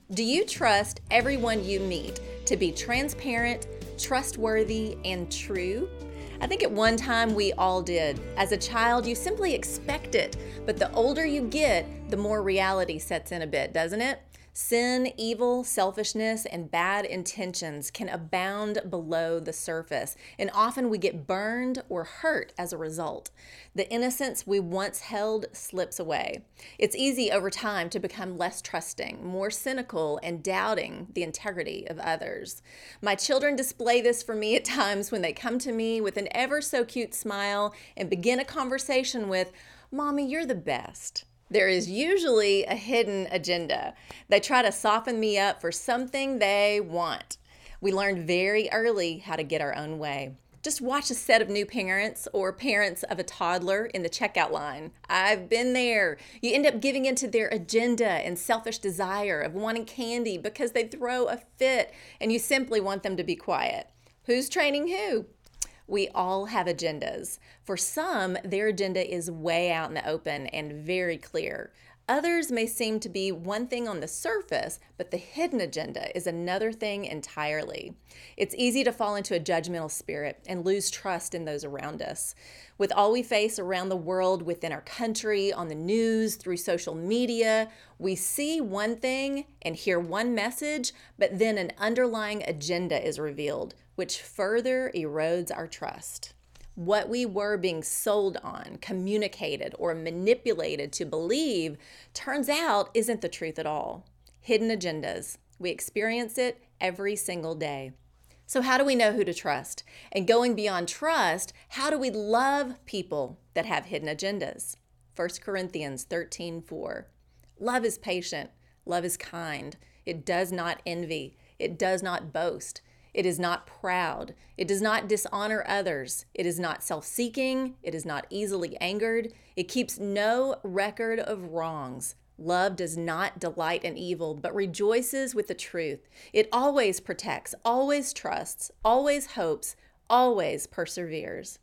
Do you trust everyone you meet to be transparent, trustworthy, and true? I think at one time we all did. As a child, you simply expect it, but the older you get, the more reality sets in a bit, doesn't it? Sin, evil, selfishness, and bad intentions can abound below the surface, and often we get burned or hurt as a result. The innocence we once held slips away. It's easy over time to become less trusting, more cynical, and doubting the integrity of others. My children display this for me at times when they come to me with an ever so cute smile and begin a conversation with, "Mommy, you're the best." There is usually a hidden agenda. They try to soften me up for something they want. We learned very early how to get our own way. Just watch a set of new parents or parents of a toddler in the checkout line. I've been there. You end up giving into their agenda and selfish desire of wanting candy because they throw a fit and you simply want them to be quiet. Who's training who? We all have agendas. For some, their agenda is way out in the open and very clear. Others may seem to be one thing on the surface, but the hidden agenda is another thing entirely. It's easy to fall into a judgmental spirit and lose trust in those around us. With all we face around the world, within our country, on the news, through social media, we see one thing and hear one message, but then an underlying agenda is revealed, which further erodes our trust. What we were being sold on, communicated, or manipulated to believe turns out isn't the truth at all. Hidden agendas. We experience it every single day. So how do we know who to trust? And going beyond trust, how do we love people that have hidden agendas? 1 Corinthians 13:4. Love is patient. Love is kind. It does not envy. It does not boast. It is not proud. It does not dishonor others. It is not self-seeking. It is not easily angered. It keeps no record of wrongs. Love does not delight in evil, but rejoices with the truth. It always protects, always trusts, always hopes, always perseveres.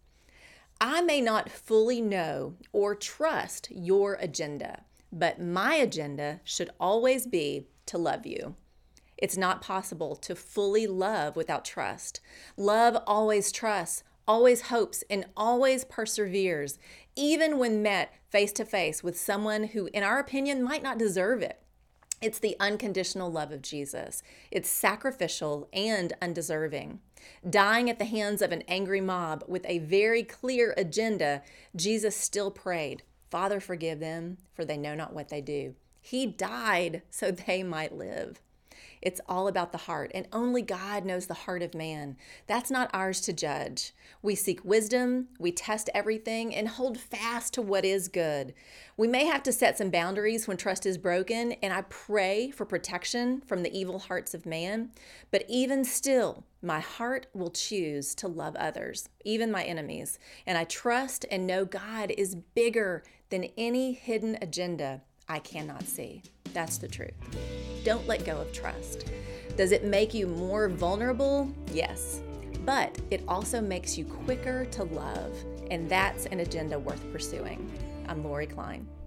I may not fully know or trust your agenda, but my agenda should always be to love you. It's not possible to fully love without trust. Love always trusts, always hopes, and always perseveres, even when met face to face with someone who, in our opinion, might not deserve it. It's the unconditional love of Jesus. It's sacrificial and undeserving. Dying at the hands of an angry mob with a very clear agenda, Jesus still prayed, "Father, forgive them, for they know not what they do." He died so they might live. It's all about the heart, and only God knows the heart of man. That's not ours to judge. We seek wisdom, we test everything, and hold fast to what is good. We may have to set some boundaries when trust is broken, and I pray for protection from the evil hearts of man. But even still, my heart will choose to love others, even my enemies. And I trust and know God is bigger than any hidden agenda I cannot see. That's the truth. Don't let go of trust. Does it make you more vulnerable? Yes. But it also makes you quicker to love, and that's an agenda worth pursuing. I'm Lori Klein.